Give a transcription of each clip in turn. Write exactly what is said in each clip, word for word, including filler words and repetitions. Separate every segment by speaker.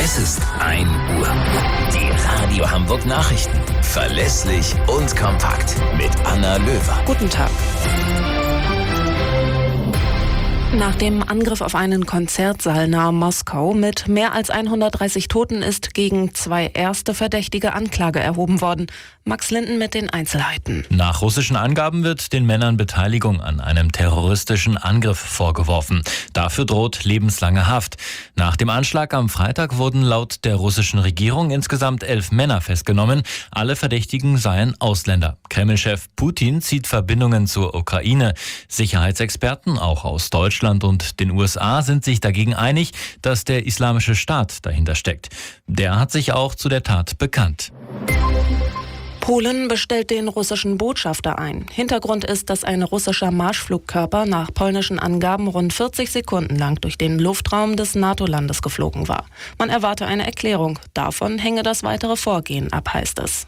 Speaker 1: Es ist ein Uhr. Die Radio Hamburg Nachrichten. Verlässlich und kompakt. Mit Anna Löwer.
Speaker 2: Guten Tag. Nach dem Angriff auf einen Konzertsaal nahe Moskau mit mehr als hundertdreißig Toten ist gegen zwei erste Verdächtige Anklage erhoben worden. Max Linden mit den Einzelheiten.
Speaker 3: Nach russischen Angaben wird den Männern Beteiligung an einem terroristischen Angriff vorgeworfen. Dafür droht lebenslange Haft. Nach dem Anschlag am Freitag wurden laut der russischen Regierung insgesamt elf Männer festgenommen. Alle Verdächtigen seien Ausländer. Kreml-Chef Putin zieht Verbindungen zur Ukraine. Sicherheitsexperten, auch aus Deutschland und den U S A, sind sich dagegen einig, dass der Islamische Staat dahinter steckt. Der hat sich auch zu der Tat bekannt.
Speaker 2: Polen bestellt den russischen Botschafter ein. Hintergrund ist, dass ein russischer Marschflugkörper nach polnischen Angaben rund vierzig Sekunden lang durch den Luftraum des NATO-Landes geflogen war. Man erwarte eine Erklärung. Davon hänge das weitere Vorgehen ab, heißt es.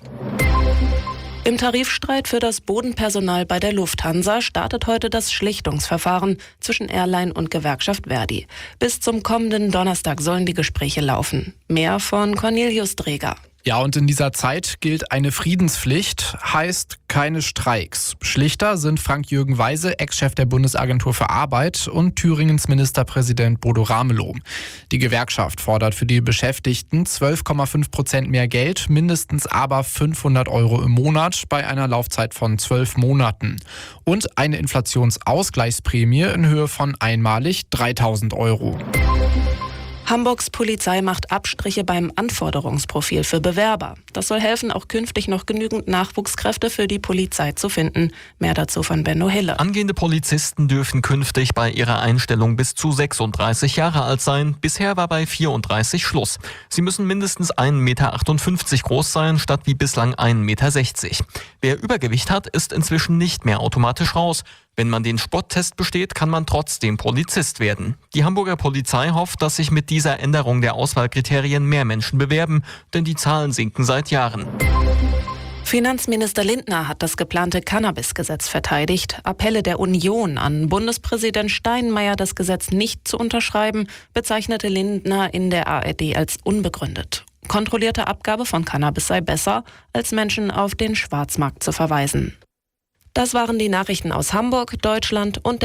Speaker 2: Im Tarifstreit für das Bodenpersonal bei der Lufthansa startet heute das Schlichtungsverfahren zwischen Airline und Gewerkschaft Verdi. Bis zum kommenden Donnerstag sollen die Gespräche laufen. Mehr von Cornelius Dreger.
Speaker 4: Ja, und in dieser Zeit gilt eine Friedenspflicht, heißt keine Streiks. Schlichter sind Frank-Jürgen Weise, Ex-Chef der Bundesagentur für Arbeit, und Thüringens Ministerpräsident Bodo Ramelow. Die Gewerkschaft fordert für die Beschäftigten zwölf Komma fünf Prozent mehr Geld, mindestens aber fünfhundert Euro im Monat bei einer Laufzeit von zwölf Monaten. Und eine Inflationsausgleichsprämie in Höhe von einmalig dreitausend Euro.
Speaker 2: Hamburgs Polizei macht Abstriche beim Anforderungsprofil für Bewerber. Das soll helfen, auch künftig noch genügend Nachwuchskräfte für die Polizei zu finden. Mehr dazu von Benno Hille.
Speaker 5: Angehende Polizisten dürfen künftig bei ihrer Einstellung bis zu sechsunddreißig Jahre alt sein. Bisher war bei vierunddreißig Schluss. Sie müssen mindestens ein Meter achtundfünfzig groß sein, statt wie bislang ein Meter sechzig. Wer Übergewicht hat, ist inzwischen nicht mehr automatisch raus. Wenn man den Sporttest besteht, kann man trotzdem Polizist werden. Die Hamburger Polizei hofft, dass sich mit dieser Änderung der Auswahlkriterien mehr Menschen bewerben, denn die Zahlen sinken seit Jahren.
Speaker 2: Finanzminister Lindner hat das geplante Cannabis-Gesetz verteidigt. Appelle der Union an Bundespräsident Steinmeier, das Gesetz nicht zu unterschreiben, bezeichnete Lindner in der A R D als unbegründet. Kontrollierte Abgabe von Cannabis sei besser, als Menschen auf den Schwarzmarkt zu verweisen. Das waren die Nachrichten aus Hamburg, Deutschland und